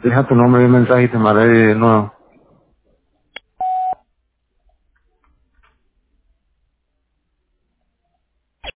Deja tu nombre y un mensaje y te mandaré de nuevo.